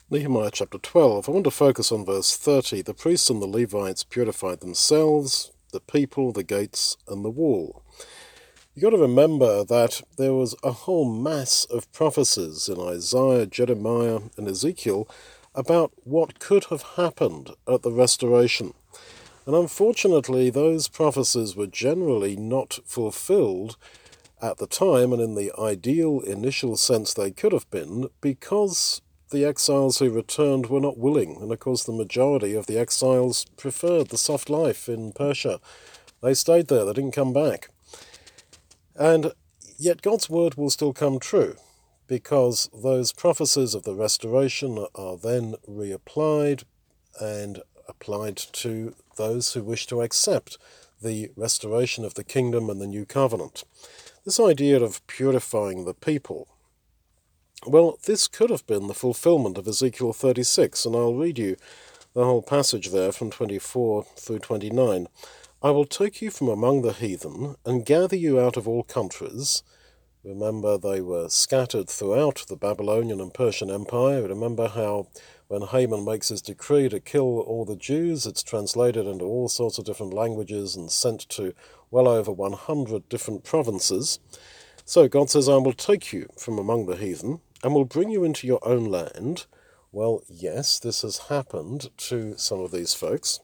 Nehemiah chapter 12. I want to focus on verse 30. The priests and the Levites purified themselves, the people, the gates, and the wall. You've got to remember that there was a whole mass of prophecies in Isaiah, Jeremiah, and Ezekiel about what could have happened at the restoration. And unfortunately, those prophecies were generally not fulfilled at the time and in the ideal initial sense they could have been, because the exiles who returned were not willing. And of course the majority of the exiles preferred the soft life in Persia. They stayed there, they didn't come back. And yet God's word will still come true, because those prophecies of the restoration are then reapplied and applied to those who wish to accept the restoration of the kingdom and the new covenant. This idea of purifying the people, well, this could have been the fulfillment of Ezekiel 36, and I'll read you the whole passage there from 24 through 29. I will take you from among the heathen and gather you out of all countries. Remember, they were scattered throughout the Babylonian and Persian Empire. Remember how when Haman makes his decree to kill all the Jews, it's translated into all sorts of different languages and sent to well over 100 different provinces. So God says, I will take you from among the heathen and will bring you into your own land. Well, yes, this has happened to some of these folks.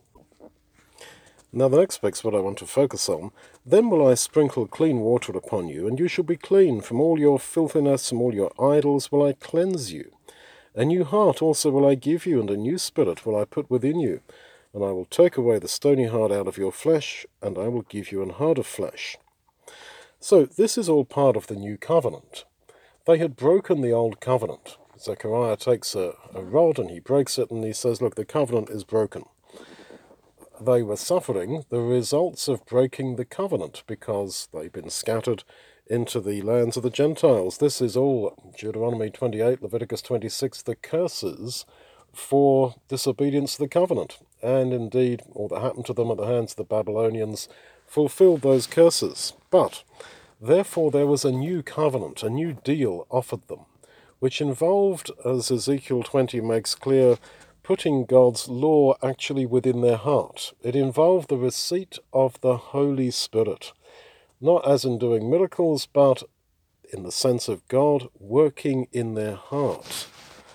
Now the next bit's what I want to focus on. Then will I sprinkle clean water upon you, and you shall be clean. From all your filthiness, from all your idols will I cleanse you. A new heart also will I give you, and a new spirit will I put within you. And I will take away the stony heart out of your flesh, and I will give you an heart of flesh. So this is all part of the new covenant. They had broken the old covenant. Zechariah takes a rod and he breaks it, and he says, look, the covenant is broken. They were suffering the results of breaking the covenant because they've been scattered into the lands of the Gentiles. This is all Deuteronomy 28, Leviticus 26, the curses for disobedience to the covenant. And indeed, all that happened to them at the hands of the Babylonians fulfilled those curses. But therefore there was a new covenant, a new deal offered them, which involved, as Ezekiel 20 makes clear, putting God's law actually within their heart. It involved the receipt of the Holy Spirit, not as in doing miracles, but in the sense of God working in their heart.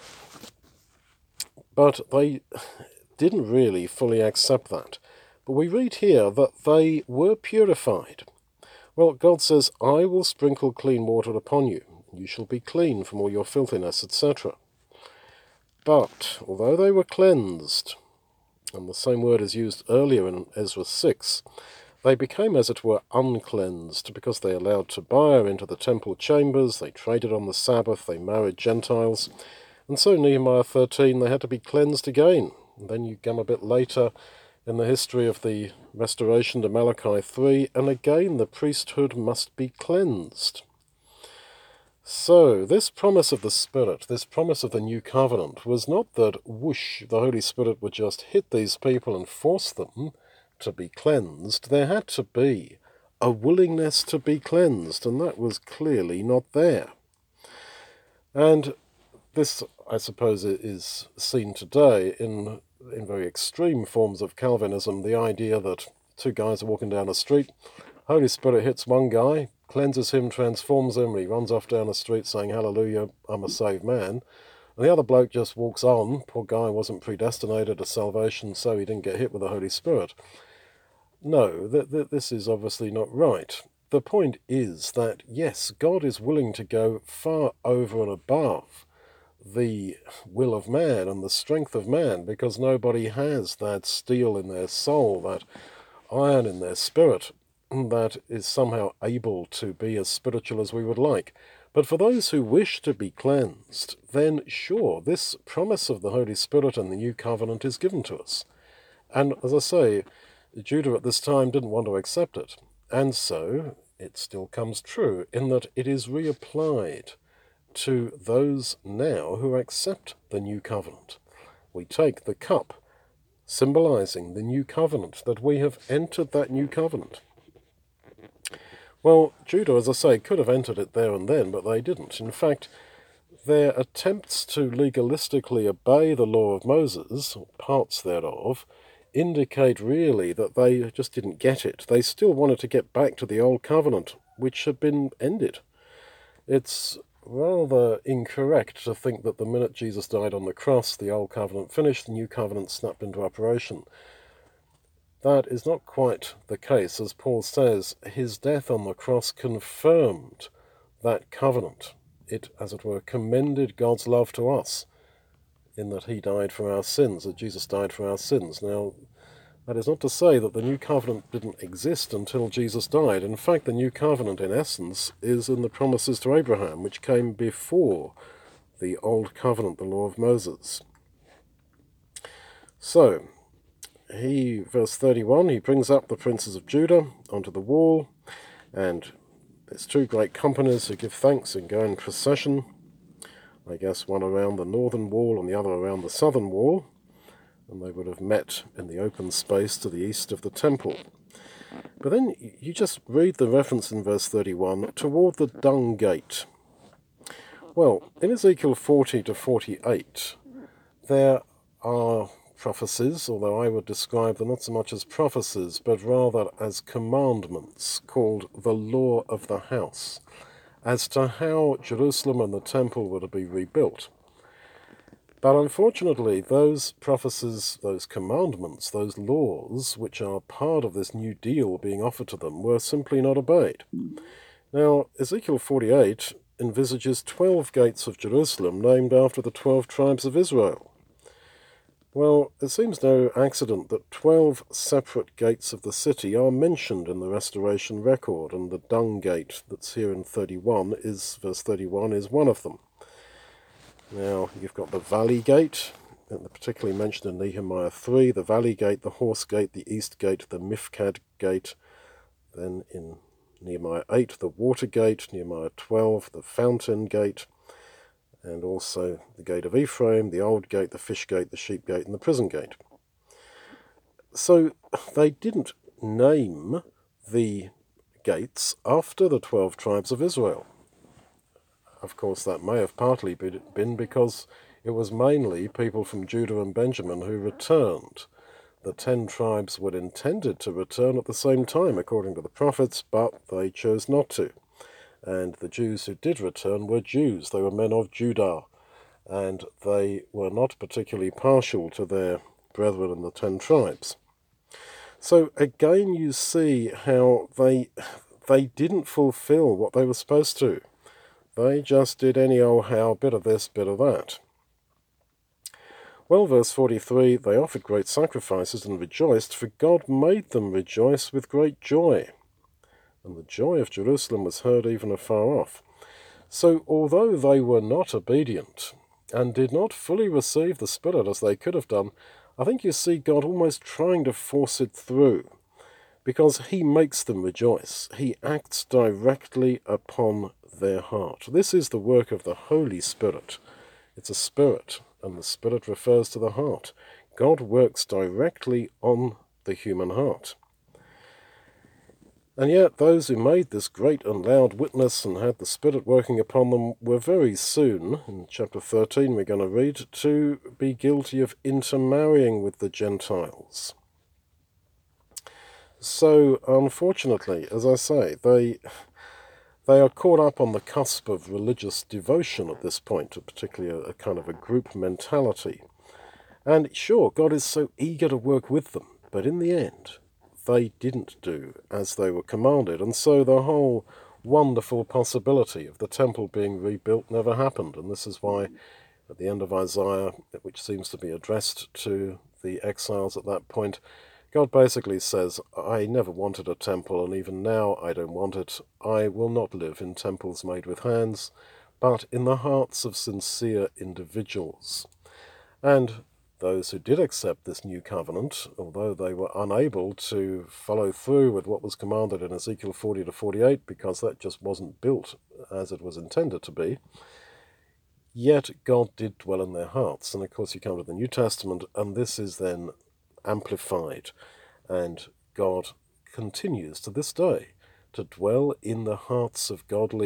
But they didn't really fully accept that. But we read here that they were purified. Well, God says, I will sprinkle clean water upon you. You shall be clean from all your filthiness, etc. But, although they were cleansed, and the same word is used earlier in Ezra 6, they became, as it were, uncleansed, because they allowed Tobiah into the temple chambers, they traded on the Sabbath, they married Gentiles, and so Nehemiah 13, they had to be cleansed again. And then you come a bit later in the history of the restoration to Malachi 3, and again the priesthood must be cleansed. So, this promise of the Spirit, this promise of the new covenant, was not that, whoosh, the Holy Spirit would just hit these people and force them to be cleansed. There had to be a willingness to be cleansed, and that was clearly not there. And this, I suppose, is seen today in very extreme forms of Calvinism, the idea that two guys are walking down a street, Holy Spirit hits one guy, cleanses him, transforms him, and he runs off down the street saying, hallelujah, I'm a saved man. And the other bloke just walks on. Poor guy wasn't predestinated to salvation, so he didn't get hit with the Holy Spirit. No, this is obviously not right. The point is that, yes, God is willing to go far over and above the will of man and the strength of man, because nobody has that steel in their soul, that iron in their spirit, that is somehow able to be as spiritual as we would like. But for those who wish to be cleansed, then sure, this promise of the Holy Spirit and the new covenant is given to us. And as I say, Judah at this time didn't want to accept it. And so it still comes true in that it is reapplied to those now who accept the new covenant. We take the cup, symbolizing the new covenant, that we have entered that new covenant. Well, Judah, as I say, could have entered it there and then, but they didn't. In fact, their attempts to legalistically obey the law of Moses, or parts thereof, indicate really that they just didn't get it. They still wanted to get back to the old covenant, which had been ended. It's rather incorrect to think that the minute Jesus died on the cross, the old covenant finished, the new covenant snapped into operation. That is not quite the case. As Paul says, his death on the cross confirmed that covenant. It, as it were, commended God's love to us in that he died for our sins, that Jesus died for our sins. Now, that is not to say that the new covenant didn't exist until Jesus died. In fact, the new covenant, in essence, is in the promises to Abraham, which came before the old covenant, the law of Moses. So, verse 31, he brings up the princes of Judah onto the wall, and there's two great companies who give thanks and go in procession. I guess one around the northern wall and the other around the southern wall, and they would have met in the open space to the east of the temple. But then you just read the reference in verse 31, toward the dung gate. Well, in Ezekiel 40 to 48, there are prophecies, although I would describe them not so much as prophecies, but rather as commandments, called the law of the house, as to how Jerusalem and the temple were to be rebuilt. But unfortunately, those prophecies, those commandments, those laws, which are part of this new deal being offered to them, were simply not obeyed. Now, Ezekiel 48 envisages 12 gates of Jerusalem named after the 12 tribes of Israel. Well, it seems no accident that 12 separate gates of the city are mentioned in the restoration record, and the dung gate that's here in verse 31 is one of them. Now, you've got the valley gate, particularly mentioned in Nehemiah 3, the valley gate, the horse gate, the east gate, the Mifkad gate. Then in Nehemiah 8, the water gate, Nehemiah 12, the fountain gate, and also the gate of Ephraim, the old gate, the fish gate, the sheep gate, and the prison gate. So they didn't name the gates after the 12 tribes of Israel. Of course, that may have partly been because it was mainly people from Judah and Benjamin who returned. The 10 tribes were intended to return at the same time, according to the prophets, but they chose not to. And the Jews who did return were Jews. They were men of Judah, and they were not particularly partial to their brethren in the 10 tribes. So again, you see how they didn't fulfill what they were supposed to. They just did any old how, bit of this, bit of that. Well, verse 43, they offered great sacrifices and rejoiced, for God made them rejoice with great joy. And the joy of Jerusalem was heard even afar off. So, although they were not obedient and did not fully receive the Spirit as they could have done, I think you see God almost trying to force it through, because he makes them rejoice. He acts directly upon their heart. This is the work of the Holy Spirit. It's a spirit, and the Spirit refers to the heart. God works directly on the human heart. And yet those who made this great and loud witness and had the Spirit working upon them were very soon, in chapter 13 we're going to read, to be guilty of intermarrying with the Gentiles. So, unfortunately, as I say, they are caught up on the cusp of religious devotion at this point, particularly a kind of a group mentality. And sure, God is so eager to work with them, but in the end, they didn't do as they were commanded, and so the whole wonderful possibility of the temple being rebuilt never happened. And this is why, at the end of Isaiah, which seems to be addressed to the exiles at that point, God basically says, I never wanted a temple, and even now I don't want it. I will not live in temples made with hands, but in the hearts of sincere individuals. And those who did accept this new covenant, although they were unable to follow through with what was commanded in Ezekiel 40 to 48, because that just wasn't built as it was intended to be, yet God did dwell in their hearts. And of course you come to the New Testament, and this is then amplified, and God continues to this day to dwell in the hearts of godly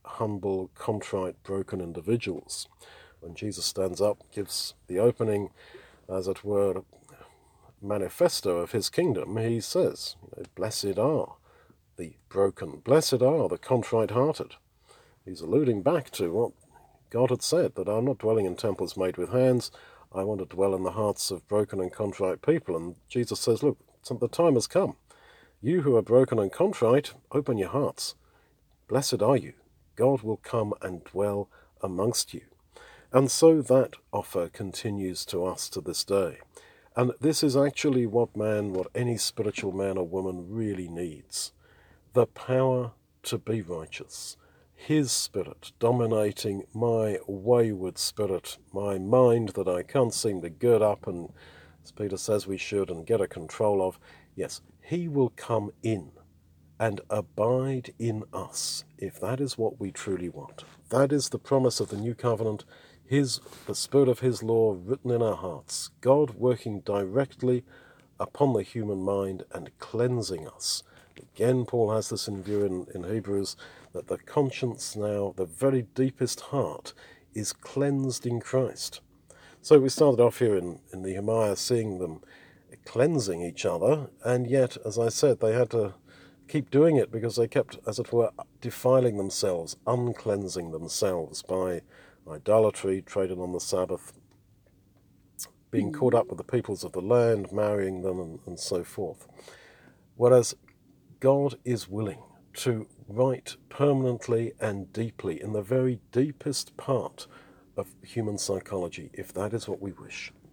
humble, contrite, broken individuals. When Jesus stands up, gives the opening, as it were, manifesto of his kingdom, he says, blessed are the broken, blessed are the contrite-hearted. He's alluding back to what God had said, that I'm not dwelling in temples made with hands, I want to dwell in the hearts of broken and contrite people. And Jesus says, look, the time has come. You who are broken and contrite, open your hearts. Blessed are you. God will come and dwell amongst you. And so that offer continues to us to this day. And this is actually what any spiritual man or woman really needs. The power to be righteous. His Spirit dominating my wayward spirit, my mind that I can't seem to gird up and, as Peter says we should, and get a control of. Yes, he will come in and abide in us, if that is what we truly want. That is the promise of the new covenant, the Spirit of his law written in our hearts, God working directly upon the human mind and cleansing us. Again, Paul has this in view in Hebrews, that the conscience now, the very deepest heart, is cleansed in Christ. So we started off here in Nehemiah seeing them cleansing each other, and yet, as I said, they had to keep doing it because they kept, as it were, defiling themselves, uncleansing themselves by idolatry, trading on the Sabbath, being caught up with the peoples of the land, marrying them, and so forth. Whereas God is willing to write permanently and deeply in the very deepest part of human psychology, if that is what we wish.